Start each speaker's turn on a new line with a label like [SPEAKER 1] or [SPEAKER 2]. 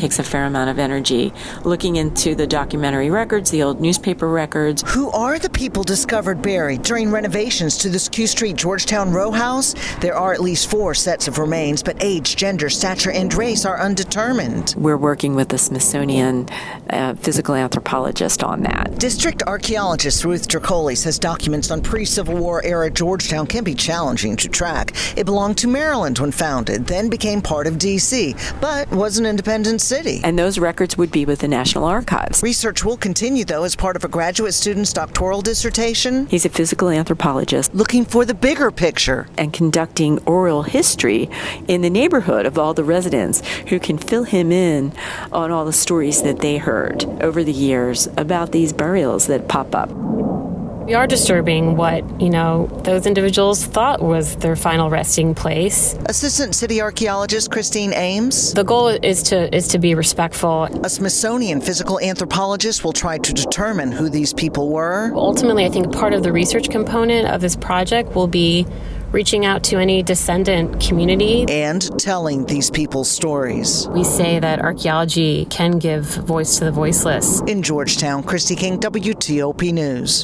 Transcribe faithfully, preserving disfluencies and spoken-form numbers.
[SPEAKER 1] takes a fair amount of energy. Looking into the documentary records, the old newspaper records.
[SPEAKER 2] Who are the people discovered buried during renovations to this Q Street Georgetown row house? There are at least four sets of remains, but age, gender, stature, and race are undetermined.
[SPEAKER 1] We're working with the Smithsonian uh, physical anthropologist on that.
[SPEAKER 2] District archaeologist Ruth Dracoli says documents on pre-Civil War era Georgetown can be challenging to track. It belonged to Maryland when founded, then became part of D C, but was an independent city.
[SPEAKER 1] And those records would be with the National Archives.
[SPEAKER 2] Research will continue, though, as part of a graduate student's doctoral dissertation.
[SPEAKER 1] He's a physical anthropologist
[SPEAKER 2] looking for the bigger picture
[SPEAKER 1] and conducting oral history in the neighborhood of all the residents who can fill him in on all the stories that they heard over the years about these burials that pop up.
[SPEAKER 3] We are disturbing what, you know, those individuals thought was their final resting place.
[SPEAKER 2] Assistant City Archaeologist Christine Ames.
[SPEAKER 3] The goal is to is to be respectful.
[SPEAKER 2] A Smithsonian physical anthropologist will try to determine who these people were.
[SPEAKER 3] Ultimately, I think part of the research component of this project will be reaching out to any descendant community
[SPEAKER 2] and telling these people's stories.
[SPEAKER 3] We say that archaeology can give voice to the voiceless.
[SPEAKER 2] In Georgetown, Christy King, W T O P News.